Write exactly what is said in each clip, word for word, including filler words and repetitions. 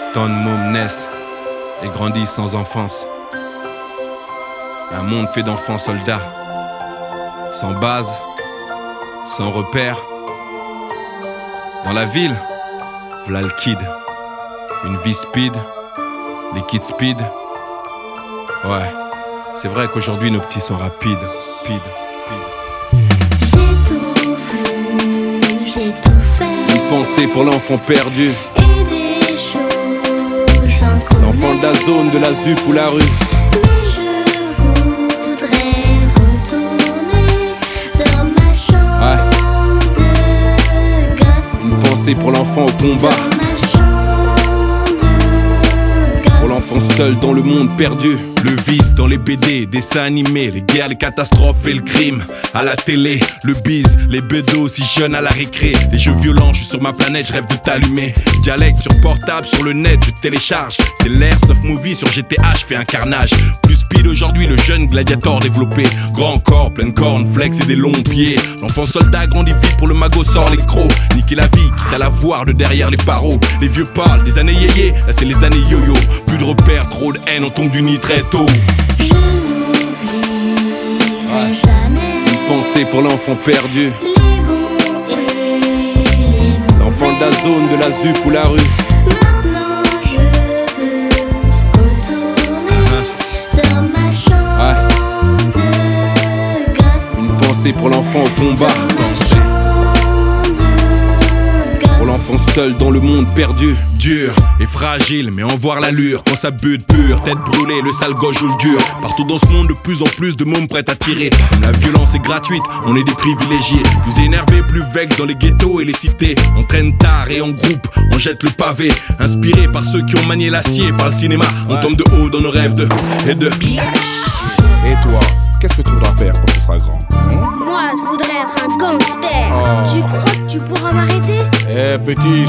Tant de mômes naissent et grandissent sans enfance. Un monde fait d'enfants soldats, sans base, sans repère. Dans la ville, v'là le kid. Une vie speed, les kids speed. Ouais, c'est vrai qu'aujourd'hui nos petits sont rapides, rapides, rapides. J'ai tout vu, j'ai tout fait. Une pensée pour l'enfant perdu. Et des choses j'en connais. L'enfant de la zone, de la ZUP ou la rue. Mais je voudrais retourner dans ma chambre Ouais. de gosse. Une pensée pour l'enfant au combat. Dans ma chambre de gosse. Pour l'enfant seul dans le monde perdu. Le vice dans les B D, dessins animés, les guerres, les catastrophes et le crime. À la télé, le bise, les bédos si jeunes à la récré. Les jeux violents, je suis sur ma planète, je rêve de t'allumer. Dialecte sur portable, sur le net, je télécharge. C'est l'air, Snuff Movie sur G T A, je fais un carnage. Plus speed aujourd'hui, le jeune gladiator développé. Grand corps, plein de cornes, flex et des longs pieds. L'enfant soldat grandit vite pour le magot sort les crocs. Niquer la vie, quitte à la voir de derrière les barreaux. Les vieux parlent des années yéyé, là c'est les années yo-yo. Plus de repères, trop de haine, on tombe du nid très tôt. Je n'oublierai Ouais. jamais Pensée pour l'enfant perdu. les bons et les mauvais. L'enfant de la zone, de la ZUP ou la rue. Maintenant je veux retourner dans ma chambre de gosse. Une pensée pour l'enfant au combat. Dans ma Pensée chambre de gosse. pour l'enfant seul dans le monde perdu. Dur et fragile, mais en voir l'allure. Quand ça bute pur, tête brûlée, le sale gauche joue le dur. Partout dans ce monde, de plus en plus de mômes prêts à tirer. Comme la violence est gratuite, on est des privilégiés. Plus énervés, plus vex dans les ghettos et les cités. On traîne tard et en groupe, on jette le pavé. Inspiré par ceux qui ont manié l'acier, par le cinéma. On tombe de haut dans nos rêves de et de. Et toi, qu'est-ce que tu voudras faire quand tu seras grand? Moi je voudrais être un gangster. Oh. Tu crois que tu pourras m'arrêter? Eh petit,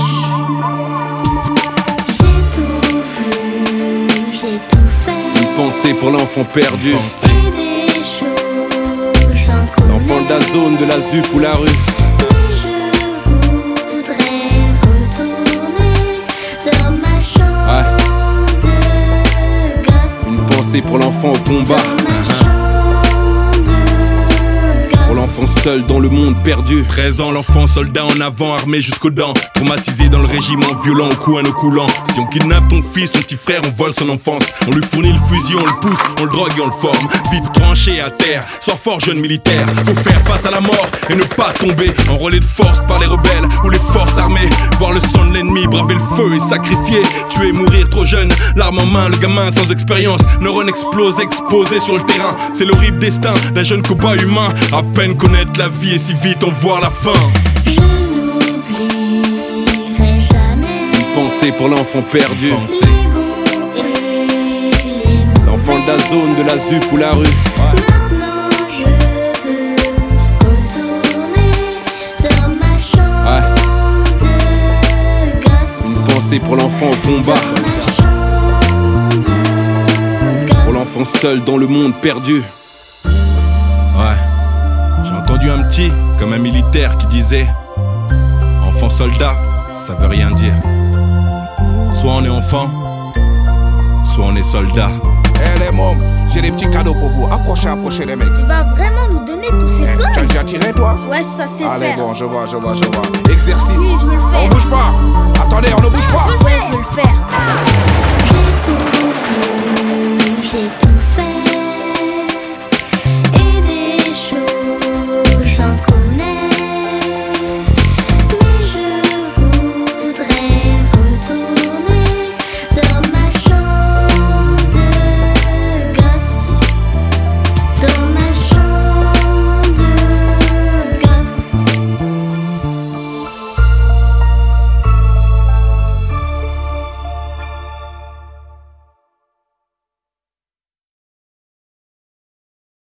J'ai tout vu, j'ai tout fait. Une pensée pour l'enfant perdu. Et des choses j'en connais. L'enfant de la zone, de la ZUP ou la rue. Mais je voudrais retourner dans ma chambre de gosse. Une pensée pour l'enfant au combat. Dans ma chambre de gosse. Pour l'enfant seul dans le monde perdu. treize ans, l'enfant soldat en avant, armé jusqu'aux dents. Traumatisé dans le régiment, violent, au cou à nos coulants. Si on kidnappe ton fils, ton petit frère, on vole son enfance. On lui fournit le fusil, on le pousse, on le drogue et on le forme. Vite tranché à terre, sors fort jeune militaire. Faut faire face à la mort et ne pas tomber. Enrôlé de force par les rebelles ou les forces armées. Voir le sang de l'ennemi, braver le feu et sacrifier. Tuer, mourir trop jeune, l'arme en main, le gamin sans expérience. Neurones explosent, exposés sur le terrain. C'est l'horrible destin d'un jeune cobaye humain. À peine connaître la vie et si vite en voir la fin. Je n'oublierai jamais Pensée pour l'enfant perdu. les bons et les mauvais. L'enfant de la zone, de la ZUP ou la rue. Maintenant je veux retourner dans ma chambre de gosse. Une pensée pour l'enfant au combat. Dans ma chambre de gosse. Pour l'enfant seul dans le monde perdu. Ouais, j'ai entendu un petit, comme un militaire qui disait: enfant soldat, ça veut rien dire. Soit on est enfant, soit on est soldat. eh les mômes, j'ai des petits cadeaux pour vous. Approchez, approchez les mecs. Tu vas vraiment nous donner tous ces Eh, tu as flingues? déjà tiré toi? Ouais, ça c'est Allez faire. bon, je vois, je vois, je vois. Exercice. Oui, je vais le faire. On bouge pas. Attends.